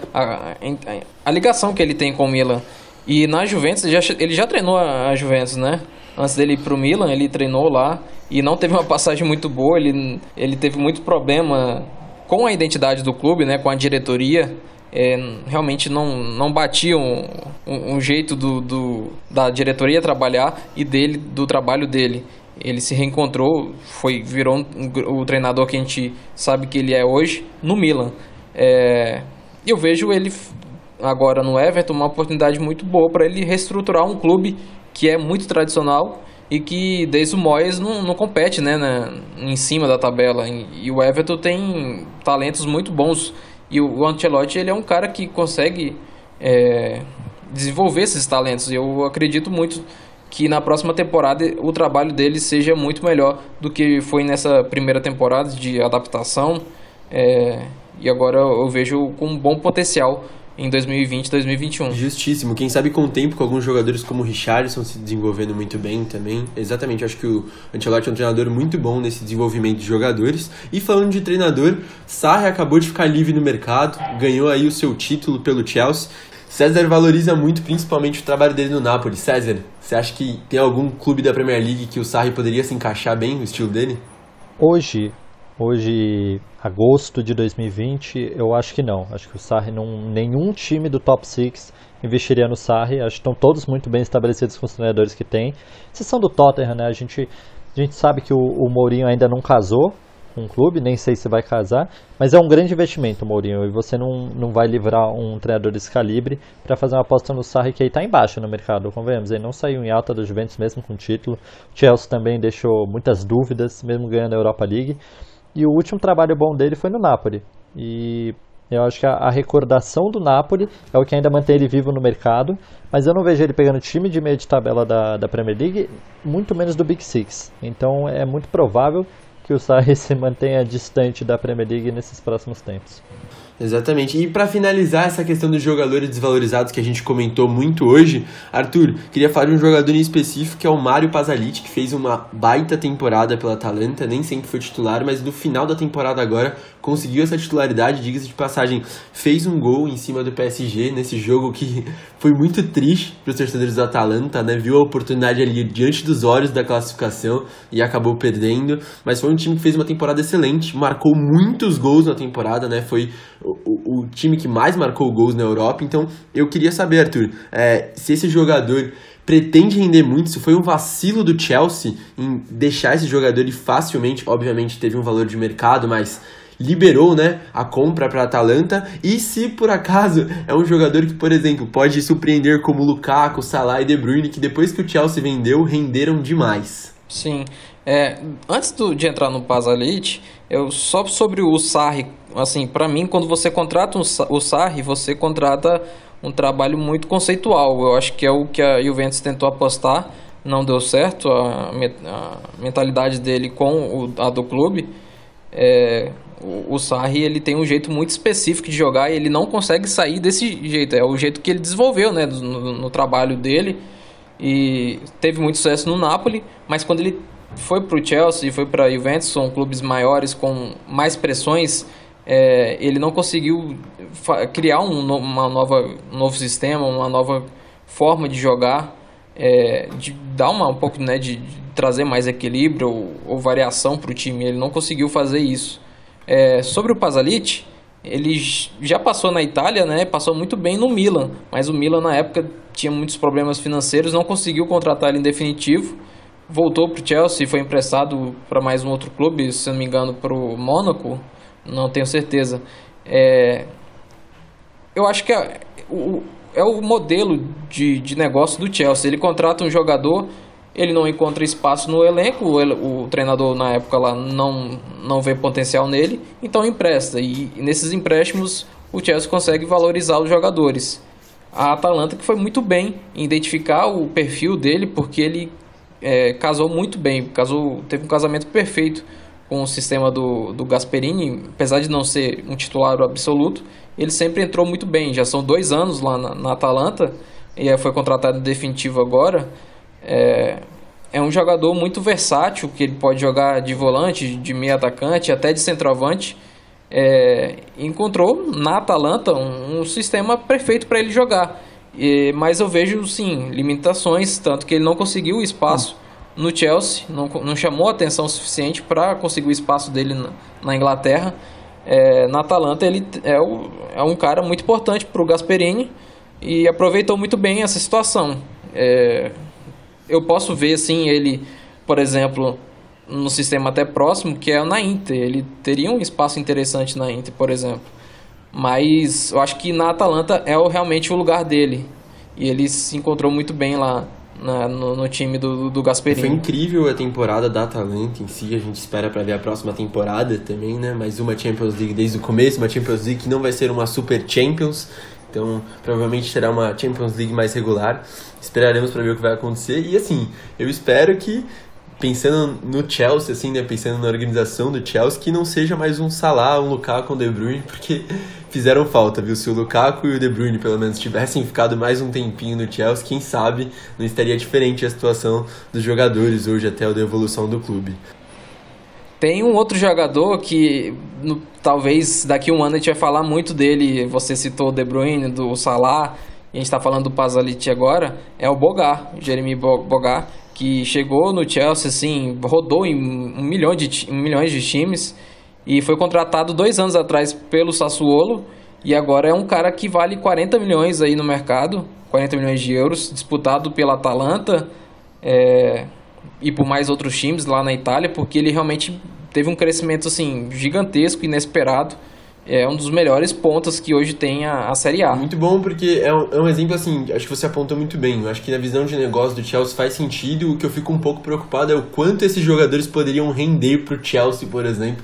a ligação que ele tem com o Milan. E na Juventus, ele já treinou a Juventus, né? Antes dele ir pro Milan, ele treinou lá e não teve uma passagem muito boa, ele teve muito problema com a identidade do clube, né, com a diretoria. Realmente não batia um jeito da diretoria trabalhar e do trabalho dele. Ele se reencontrou, virou o treinador que a gente sabe que ele é hoje no Milan. Eu vejo ele agora no Everton uma oportunidade muito boa para ele reestruturar um clube que é muito tradicional e que desde o Moyes não compete, né, em cima da tabela. E o Everton tem talentos muito bons. E o Ancelotti, ele é um cara que consegue desenvolver esses talentos. Eu acredito muito que na próxima temporada o trabalho dele seja muito melhor do que foi nessa primeira temporada de adaptação. E agora eu vejo com um bom potencial em 2020, 2021. Justíssimo. Quem sabe com o tempo, com alguns jogadores como o Richarlison se desenvolvendo muito bem também. Exatamente, acho que o Ancelotti é um treinador muito bom nesse desenvolvimento de jogadores. E falando de treinador, Sarri acabou de ficar livre no mercado, ganhou aí o seu título pelo Chelsea. César valoriza muito, principalmente, o trabalho dele no Napoli. César, você acha que tem algum clube da Premier League que o Sarri poderia se encaixar bem no estilo dele? Hoje, agosto de 2020, eu acho que não. Acho que o Sarri, nenhum time do top 6 investiria no Sarri. Acho que estão todos muito bem estabelecidos com os treinadores que tem. Exceção do Tottenham, né? A gente A gente sabe que o Mourinho ainda não casou com o clube, nem sei se vai casar, mas é um grande investimento, Mourinho, e você não vai livrar um treinador desse calibre para fazer uma aposta no Sarri, que aí está embaixo no mercado, convenhamos, ele não saiu em alta do Juventus mesmo com título, o Chelsea também deixou muitas dúvidas, mesmo ganhando a Europa League, e o último trabalho bom dele foi no Napoli, e eu acho que a recordação do Napoli é o que ainda mantém ele vivo no mercado, mas eu não vejo ele pegando time de meio de tabela da Premier League, muito menos do Big Six, então é muito provável que o Sarri se mantenha distante da Premier League nesses próximos tempos. Exatamente. E para finalizar essa questão dos jogadores desvalorizados que a gente comentou muito hoje, Arthur, queria falar de um jogador em específico que é o Mario Pasalic, que fez uma baita temporada pela Atalanta, nem sempre foi titular, mas no final da temporada agora conseguiu essa titularidade, diga-se de passagem, fez um gol em cima do PSG nesse jogo que foi muito triste para os torcedores da Atalanta, né? Viu a oportunidade ali diante dos olhos da classificação e acabou perdendo, mas foi um time que fez uma temporada excelente, marcou muitos gols na temporada, né? Foi o time que mais marcou gols na Europa. Então eu queria saber, Arthur, se esse jogador pretende render muito, se foi um vacilo do Chelsea em deixar esse jogador e facilmente, obviamente teve um valor de mercado, mas liberou, né, a compra para a Atalanta, e se por acaso é um jogador que, por exemplo, pode surpreender como Lukaku, Salah e De Bruyne, que depois que o Chelsea vendeu, renderam demais. Sim. Antes de entrar no Pasalic, só sobre o Sarri, assim, para mim, quando você contrata o Sarri, você contrata um trabalho muito conceitual. Eu acho que é o que a Juventus tentou apostar, não deu certo, a mentalidade dele com a do clube. O Sarri, ele tem um jeito muito específico de jogar e ele não consegue sair desse jeito. É o jeito que ele desenvolveu, né, no trabalho dele, e teve muito sucesso no Napoli, mas quando ele foi para o Chelsea e foi para a Juventus, são clubes maiores com mais pressões, ele não conseguiu criar um novo sistema, uma nova forma de jogar, de dar um pouco, né, de trazer mais equilíbrio ou variação para o time. Ele não conseguiu fazer isso. Sobre o Pasalic, ele já passou na Itália, né, passou muito bem no Milan, mas o Milan na época tinha muitos problemas financeiros, não conseguiu contratar ele em definitivo, voltou para o Chelsea, foi emprestado para mais um outro clube, se não me engano para o Mônaco, não tenho certeza. Eu acho que é o modelo de negócio do Chelsea. Ele contrata um jogador, ele não encontra espaço no elenco, o treinador na época lá não vê potencial nele, então empresta, e nesses empréstimos o Chelsea consegue valorizar os jogadores. A Atalanta, que foi muito bem em identificar o perfil dele, porque ele casou muito bem, teve um casamento perfeito com o sistema do Gasperini, apesar de não ser um titular absoluto, ele sempre entrou muito bem. Já são 2 anos lá na Atalanta, e foi contratado em definitivo agora. É um jogador muito versátil, que ele pode jogar de volante, de meio atacante, até de centroavante. Encontrou na Atalanta um sistema perfeito para ele jogar, mas eu vejo sim limitações, tanto que ele não conseguiu espaço no Chelsea, não chamou a atenção suficiente para conseguir o espaço dele na Inglaterra. Na Atalanta ele é um cara muito importante para o Gasperini e aproveitou muito bem essa situação. Eu posso ver assim, ele, por exemplo, no sistema até próximo, que é na Inter. Ele teria um espaço interessante na Inter, por exemplo. Mas eu acho que na Atalanta realmente o lugar dele. E ele se encontrou muito bem lá no time do Gasperini. Foi incrível a temporada da Atalanta em si. A gente espera para ver a próxima temporada também, né? Mais uma Champions League desde o começo. Uma Champions League que não vai ser uma Super Champions. Então, provavelmente será uma Champions League mais regular. Esperaremos para ver o que vai acontecer. E assim, eu espero que, pensando no Chelsea, assim, né, pensando na organização do Chelsea, que não seja mais um Salah, um Lukaku, um De Bruyne, porque fizeram falta, viu? Se o Lukaku e o De Bruyne, pelo menos, tivessem ficado mais um tempinho no Chelsea, quem sabe não estaria diferente a situação dos jogadores hoje até a evolução do clube. Tem um outro jogador que talvez daqui a um ano a gente vai falar muito dele. Você citou o De Bruyne, do Salah, e a gente está falando do Pasalic agora, é o Boga, Jeremy Boga, que chegou no Chelsea, assim, rodou em milhões de times e foi contratado 2 anos atrás pelo Sassuolo, e agora é um cara que vale 40 milhões aí no mercado, 40 milhões de euros, disputado pela Atalanta. ir por mais outros times lá na Itália, porque ele realmente teve um crescimento assim gigantesco, inesperado. É um dos melhores pontas que hoje tem a Série A. Muito bom, porque é um exemplo assim, acho que você apontou muito bem. Eu acho que na visão de negócio do Chelsea faz sentido. O que eu fico um pouco preocupado é o quanto esses jogadores poderiam render pro Chelsea, por exemplo,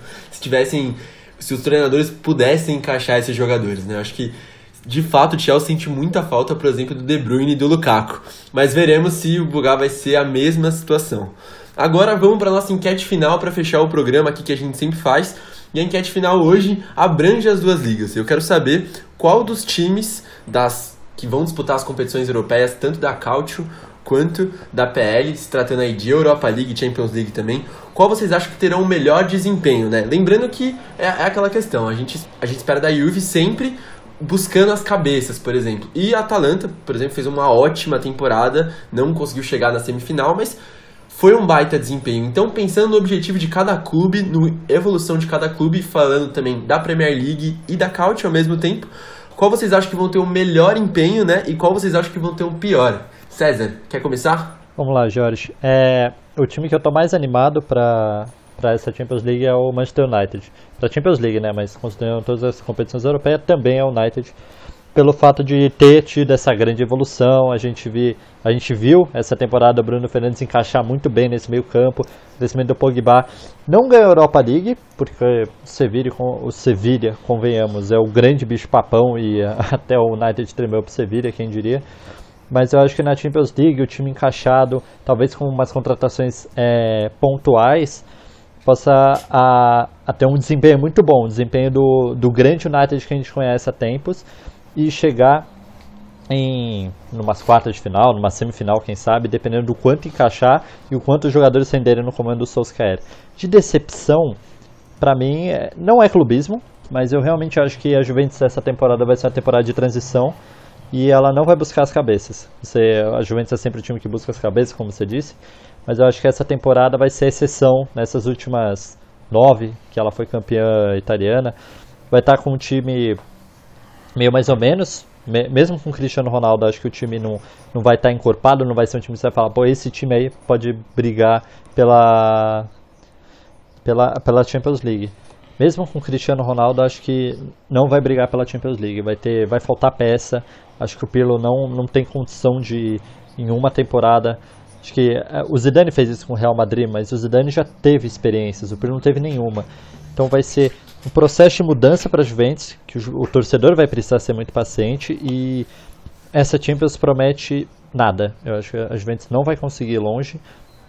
se os treinadores pudessem encaixar esses jogadores, né? Eu acho que de fato o Chelsea sente muita falta, por exemplo, do De Bruyne e do Lukaku. Mas veremos se o Bugá vai ser a mesma situação. Agora vamos para nossa enquete final para fechar o programa aqui que a gente sempre faz. E a enquete final hoje abrange as duas ligas. Eu quero saber qual dos times que vão disputar as competições europeias, tanto da Calcio quanto da PL, se tratando aí de Europa League e Champions League também, qual vocês acham que terão o melhor desempenho, né? Lembrando que é aquela questão, a gente espera da Juve sempre buscando as cabeças, por exemplo. E a Atalanta, por exemplo, fez uma ótima temporada, não conseguiu chegar na semifinal, mas foi um baita desempenho. Então, pensando no objetivo de cada clube, na evolução de cada clube, falando também da Premier League e da Calcio ao mesmo tempo, qual vocês acham que vão ter o melhor empenho, né? E qual vocês acham que vão ter o pior? César, quer começar? Vamos lá, Jorge. O time que eu tô mais animado para essa Champions League é o Manchester United. Para Champions League, né? Mas considerando todas as competições europeias, também é o United. Pelo fato de ter tido essa grande evolução, a gente viu essa temporada o Bruno Fernandes encaixar muito bem nesse meio campo, o crescimento do Pogba. Não ganhou a Europa League, porque o Sevilla, convenhamos, é o grande bicho-papão e até o United tremeu para o Sevilla, quem diria. Mas eu acho que na Champions League o time encaixado, talvez com umas contratações pontuais, possa ter um desempenho muito bom, um desempenho do grande United que a gente conhece há tempos, e chegar numas quartas de final, numa semifinal, quem sabe, dependendo do quanto encaixar e o quanto os jogadores renderem no comando do Solskjaer. De decepção, para mim, não é clubismo, mas eu realmente acho que a Juventus essa temporada vai ser uma temporada de transição e ela não vai buscar as cabeças. A Juventus é sempre o time que busca as cabeças, como você disse, mas eu acho que essa temporada vai ser a exceção nessas últimas 9, que ela foi campeã italiana. Vai estar com um time meio mais ou menos, mesmo com o Cristiano Ronaldo, acho que o time não vai estar encorpado, não vai ser um time que você vai falar, pô, esse time aí pode brigar pela Champions League. Mesmo com o Cristiano Ronaldo, acho que não vai brigar pela Champions League, vai faltar peça, acho que o Pirlo não tem condição de, em uma temporada, acho que o Zidane fez isso com o Real Madrid, mas o Zidane já teve experiências, o Pirlo não teve nenhuma, então vai ser um processo de mudança para a Juventus, que o torcedor vai precisar ser muito paciente, e essa Champions promete nada. Eu acho que a Juventus não vai conseguir ir longe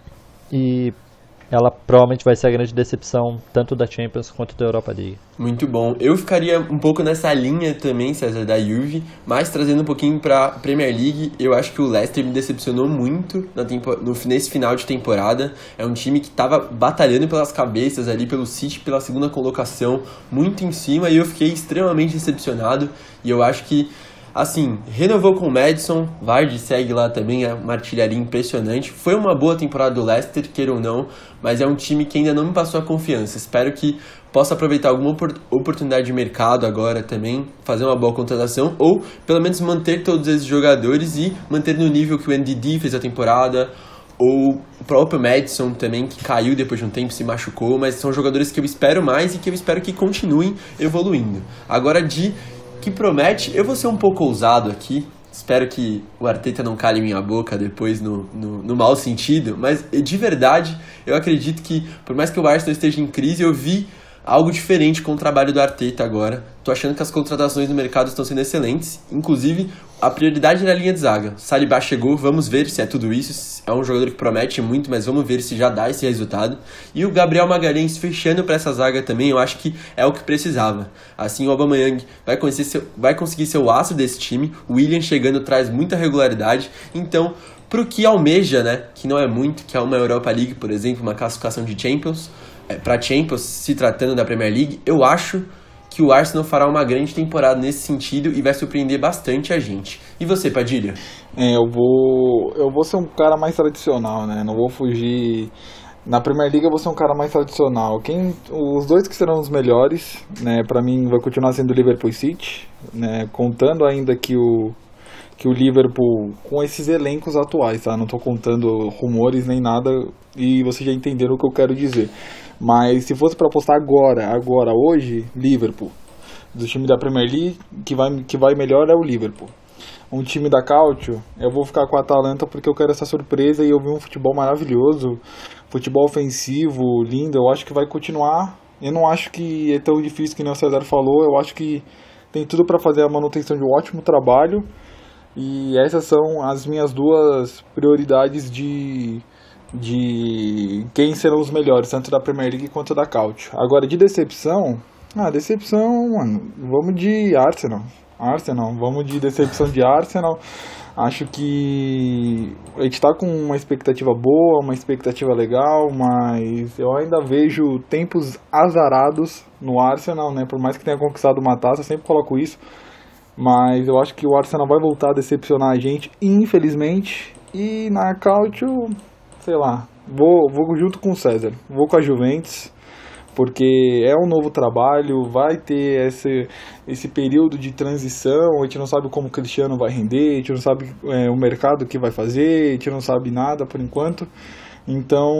e ela provavelmente vai ser a grande decepção tanto da Champions quanto da Europa League. Muito bom. Eu ficaria um pouco nessa linha também, César, da Juve, mas trazendo um pouquinho para Premier League, eu acho que o Leicester me decepcionou muito nesse final de temporada. É um time que estava batalhando pelas cabeças ali, pelo City, pela segunda colocação, muito em cima, e eu fiquei extremamente decepcionado, e eu acho que assim, renovou com o Maddison, Vardy segue lá também, é uma artilharia impressionante. Foi uma boa temporada do Leicester, queira ou não, mas é um time que ainda não me passou a confiança. Espero que possa aproveitar alguma oportunidade de mercado agora também, fazer uma boa contratação, ou pelo menos manter todos esses jogadores e manter no nível que o NDD fez a temporada, ou o próprio Maddison também, que caiu depois de um tempo, se machucou, mas são jogadores que eu espero mais e que eu espero que continuem evoluindo. Agora, que promete, eu vou ser um pouco ousado aqui, espero que o Arteta não cale minha boca depois no mau sentido, mas de verdade eu acredito que, por mais que o Arsenal esteja em crise, eu vi algo diferente com o trabalho do Arteta agora. Tô achando que as contratações no mercado estão sendo excelentes, inclusive a prioridade na linha de zaga. Saliba chegou, vamos ver se é tudo isso, é um jogador que promete muito, mas vamos ver se já dá esse resultado. E o Gabriel Magalhães fechando para essa zaga também, eu acho que é o que precisava. Assim o Aubameyang vai conseguir ser o aço desse time, o Willian chegando traz muita regularidade, então pro que almeja, né, que não é muito, que é uma Europa League, por exemplo, uma classificação de Champions, para Champions, se tratando da Premier League, eu acho que o Arsenal fará uma grande temporada nesse sentido e vai surpreender bastante a gente. E você, Padilha? Eu vou ser um cara mais tradicional, né? Não vou fugir. Na Premier League eu vou ser um cara mais tradicional. Os dois que serão os melhores, né? Para mim vai continuar sendo o Liverpool e City, né? Contando ainda que que o Liverpool, com esses elencos atuais, tá? Não tô contando rumores nem nada, e vocês já entenderam o que eu quero dizer. Mas se fosse para apostar agora, hoje, Liverpool. Do time da Premier League, que vai melhor é o Liverpool. Um time da Calcio, eu vou ficar com a Atalanta porque eu quero essa surpresa e eu vi um futebol maravilhoso, futebol ofensivo, lindo, eu acho que vai continuar. Eu não acho que é tão difícil que nem o César falou, eu acho que tem tudo para fazer a manutenção de um ótimo trabalho, e essas são as minhas duas prioridades de quem serão os melhores, tanto da Premier League quanto da Calcio. Agora, de decepção, mano, vamos de Arsenal, vamos de decepção de Arsenal. Acho que a gente tá com uma expectativa boa, uma expectativa legal, mas eu ainda vejo tempos azarados no Arsenal, né? Por mais que tenha conquistado uma taça, eu sempre coloco isso. Mas eu acho que o Arsenal vai voltar a decepcionar a gente, infelizmente. E na Calcio, sei lá, vou junto com o César, vou com a Juventus. Porque é um novo trabalho, vai ter esse período de transição, a gente não sabe como o Cristiano vai render, a gente não sabe o mercado que vai fazer, a gente não sabe nada por enquanto. Então,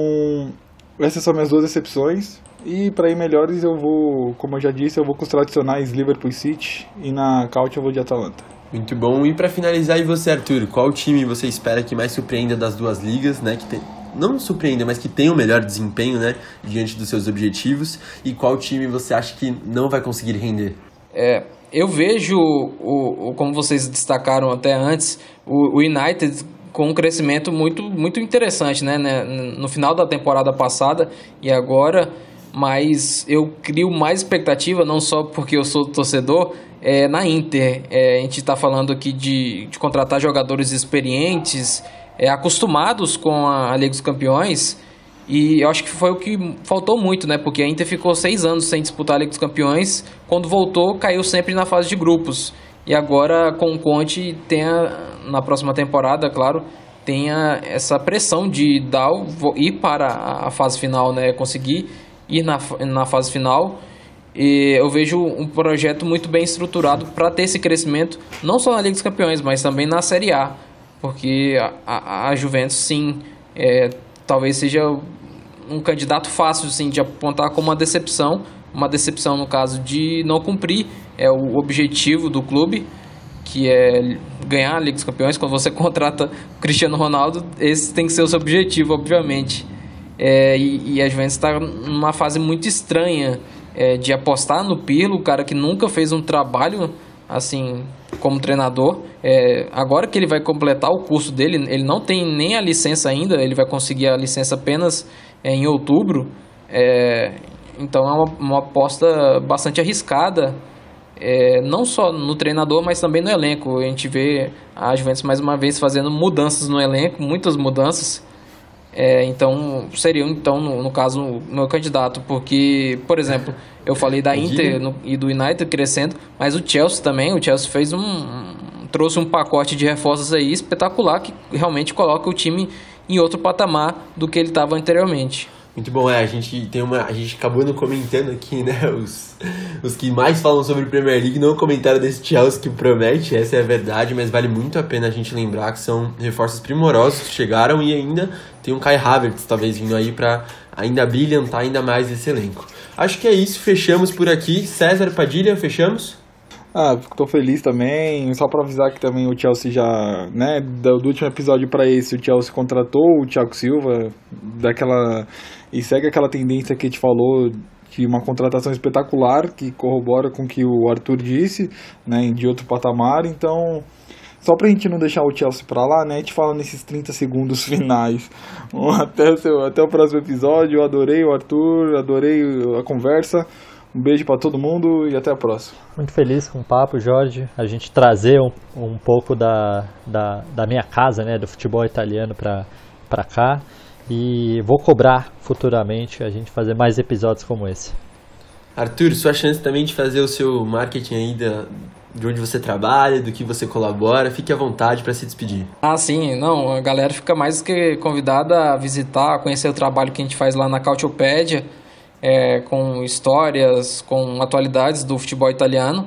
essas são minhas duas decepções. E para ir melhores, eu vou, como eu já disse, eu vou com os tradicionais Liverpool City, e na Calcio eu vou de Atalanta. Muito bom. E para finalizar, e você, Arthur, qual time você espera que mais surpreenda das duas ligas, né? Não surpreenda, mas que tenha o melhor desempenho, né, diante dos seus objetivos, e qual time você acha que não vai conseguir render? Eu vejo, como vocês destacaram até antes, o United com um crescimento muito, muito interessante, né, no final da temporada passada e agora, mas eu crio mais expectativa, não só porque eu sou torcedor, na Inter. A gente está falando aqui de contratar jogadores experientes, acostumados com a Liga dos Campeões, e eu acho que foi o que faltou muito, né? Porque a Inter ficou 6 anos sem disputar a Liga dos Campeões, quando voltou caiu sempre na fase de grupos, e agora com o Conte na próxima temporada, claro, tem essa pressão de ir para a fase final, né? Conseguir ir na fase final. E eu vejo um projeto muito bem estruturado para ter esse crescimento, não só na Liga dos Campeões, mas também na Série A. Porque a Juventus, sim, talvez seja um candidato fácil, sim, de apontar como uma decepção no caso de não cumprir o objetivo do clube, que é ganhar a Liga dos Campeões. Quando você contrata o Cristiano Ronaldo, esse tem que ser o seu objetivo, obviamente. E a Juventus está numa fase muito estranha de apostar no Pirlo, o cara que nunca fez um trabalho assim como treinador. Agora que ele vai completar o curso dele, ele não tem nem a licença ainda, ele vai conseguir a licença apenas em outubro. Então é uma aposta bastante arriscada, não só no treinador, mas também no elenco. A gente vê a Juventus mais uma vez fazendo mudanças no elenco, muitas mudanças. Então seria, no caso, o meu candidato, porque, por exemplo, eu falei da Inter e do United crescendo, mas o Chelsea também, fez trouxe um pacote de reforços aí espetacular, que realmente coloca o time em outro patamar do que ele estava anteriormente. Muito bom, a gente acabou não comentando aqui, né, os que mais falam sobre Premier League não comentaram desse Chelsea que promete, essa é a verdade, mas vale muito a pena a gente lembrar que são reforços primorosos que chegaram, e ainda tem um Kai Havertz talvez vindo aí para ainda brilhantar ainda mais esse elenco. Acho que é isso, fechamos por aqui. César, Padilha, fechamos? Tô feliz também, só pra avisar que também o Chelsea já, né, do último episódio pra esse, o Chelsea contratou o Thiago Silva, e segue aquela tendência que a gente falou, de uma contratação espetacular, que corrobora com o que o Arthur disse, né, de outro patamar. Então, só pra gente não deixar o Chelsea pra lá, né, a gente fala nesses 30 segundos finais. Até o próximo episódio. Eu adorei o Arthur, adorei a conversa. Um beijo pra todo mundo e até a próxima. Muito feliz com o papo, Jorge. A gente trazer um pouco da minha casa, né, do futebol italiano pra cá. E vou cobrar futuramente a gente fazer mais episódios como esse. Arthur, sua chance também de fazer o seu marketing aí de onde você trabalha, do que você colabora. Fique à vontade para se despedir. Sim, não, a galera fica mais que convidada a visitar, a conhecer o trabalho que a gente faz lá na Calciopédia, com histórias, com atualidades do futebol italiano.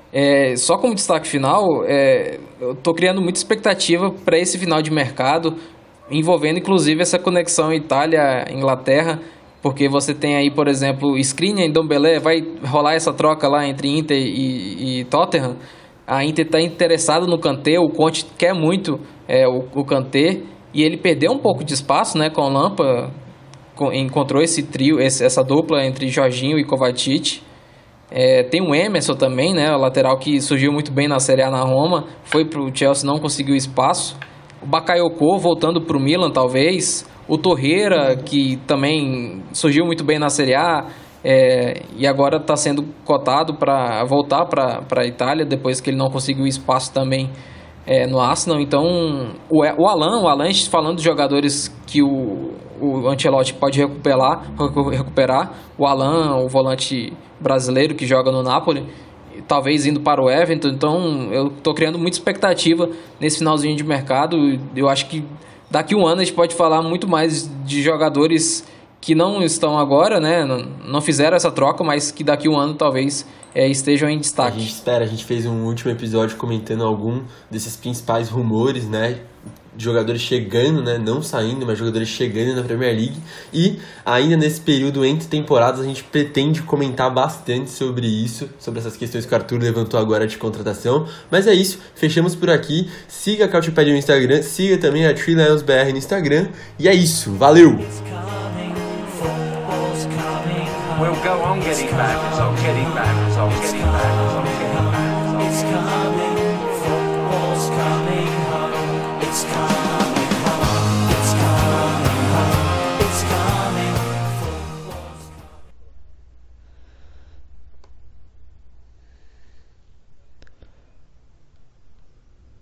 Só como destaque final, eu estou criando muita expectativa para esse final de mercado, envolvendo inclusive essa conexão Itália-Inglaterra, porque você tem aí, por exemplo, Skriniar e Ndombele, vai rolar essa troca lá entre Inter e Tottenham. A Inter está interessada no Kanté, o Conte quer muito o Kanté, e ele perdeu um pouco de espaço, né, com o Lampa, encontrou esse trio, essa dupla entre Jorginho e Kovacic. Tem o Emerson também, né, o lateral que surgiu muito bem na Série A na Roma, foi para o Chelsea, não conseguiu espaço. O Bakayoko voltando para o Milan, talvez. O Torreira, que também surgiu muito bem na Série A, e agora está sendo cotado para voltar para a Itália, depois que ele não conseguiu espaço também no Arsenal. Então, o Alan, falando de jogadores que o Ancelotti pode recuperar, o Alan, o volante brasileiro que joga no Napoli, talvez indo para o Everton. Então eu estou criando muita expectativa nesse finalzinho de mercado. Eu acho que daqui a um ano a gente pode falar muito mais de jogadores que não estão agora, né? Não fizeram essa troca, mas que daqui a um ano talvez estejam em destaque. A gente fez um último episódio comentando algum desses principais rumores, né? De jogadores chegando, né? Não saindo, mas jogadores chegando na Premier League. E ainda nesse período entre temporadas a gente pretende comentar bastante sobre isso, sobre essas questões que o Arthur levantou agora de contratação. Mas é isso, fechamos por aqui. Siga a Couchpad no Instagram, siga também a Three Lions BR no Instagram. E é isso, valeu! We'll go on getting back, it's on getting back, it's on getting back.